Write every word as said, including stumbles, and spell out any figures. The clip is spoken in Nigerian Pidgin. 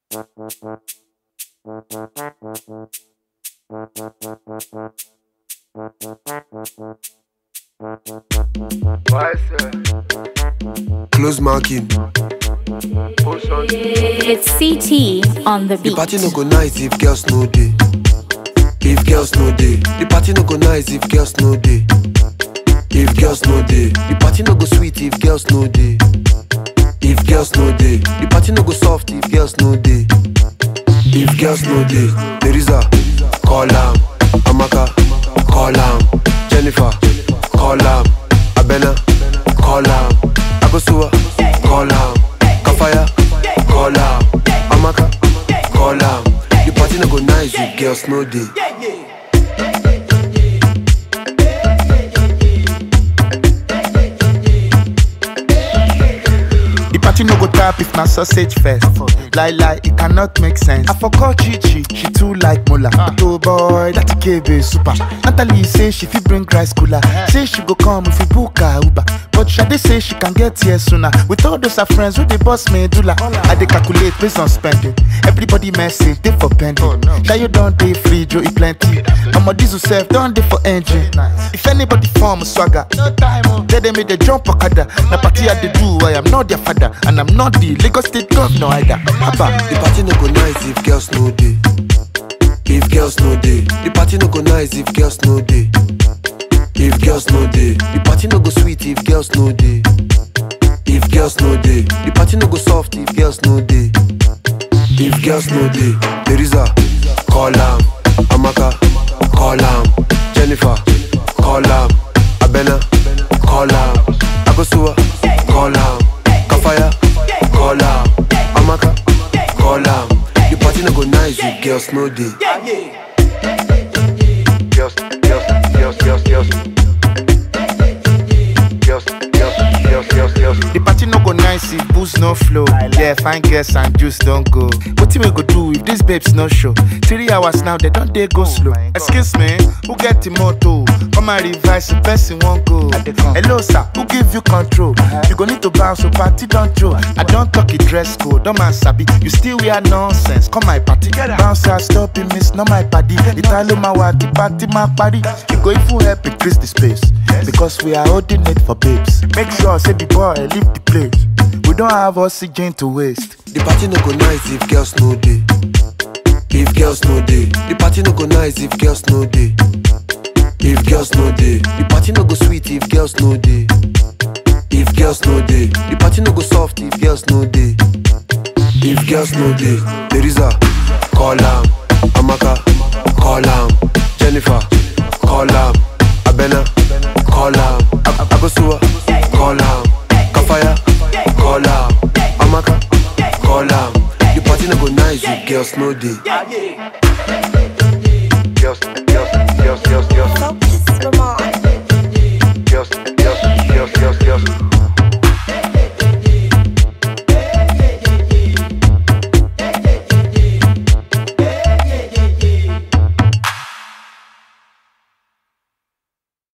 Close marking. It's C T on the The beat. party no go nice if girls no day. If girls no day, the party no go nice if girls no day. If girls no day, the party no go sweet if girls no day. If girls no day, the party no go soft if girls no day. If girls no day, there is a call am, Amaka, call am, Jennifer, call am, Abena, call am, Akosua, call am, Kafaya, call am, Amaka, call am. The party no go nice if girls no day. The party no go tap if na sausage first. Lie lie, it cannot make sense. I forgot Chichi, she too like Mola. But oh boy, that K B super. Natalie say she fit bring rice cooler. Say she go come if we book her Uber. But Shade say she can get here sooner. With all those her friends who they boss medulla. I dey calculate based on spending. Everybody message they for pending. Oh, no. Shayo don't dey free, Joe eat plenty. I'm a diesel self, don't dey for engine. If anybody form swagger, no time. Tell them me they jump okada. Na party I dey do, I am not their father. And I'm not the Lagos State governor either. Abba. The party no go nice if girls no day. If girls no day, the party no go nice if girls no day. If girls no day, the party no go sweet if girls no day. If girls no day, the party no go soft if girls no day. If girls no day, there is a call am, Amaka, call am, Jennifer, call am, Abena, call am, Akosua, call am, Kafaya, call am, Amaka, call am. The party no go nice if girls no day. Girls, girls, girls, girls, girls. Girls, girls, girls, girls, girls. The party no go nice if booze no flow. Yeah, fine girls and juice don't go. What we go do if these babes no show? Three hours now, they don't they go slow. Excuse me, who get the motto? Come and revise the person won't go. Hello sir, who give you control? You go need to bounce, so party don't joke. I don't talk it dress code, don't man sabi. You still wear nonsense, come my party. Bounce out, stop it, miss, not my party. Italo my what, the party my party. You go if you help increase the space. Because we are holding it for babes. Make sure, say the boy, leave the place. We don't have oxygen to waste. The party no go nice if girls no day. If girls no day, the party no go nice if girls no day. If girls no day, the party no go sweet if girls no day. If girls no day, the party no go soft if girls no day. If girls no day, there is a call am, Amaka, call am, Jennifer, call am, Abena, call am, Akosua, call am, Kafaya, call am, Amaka, call am. The party no go nice if girls no day. Girls.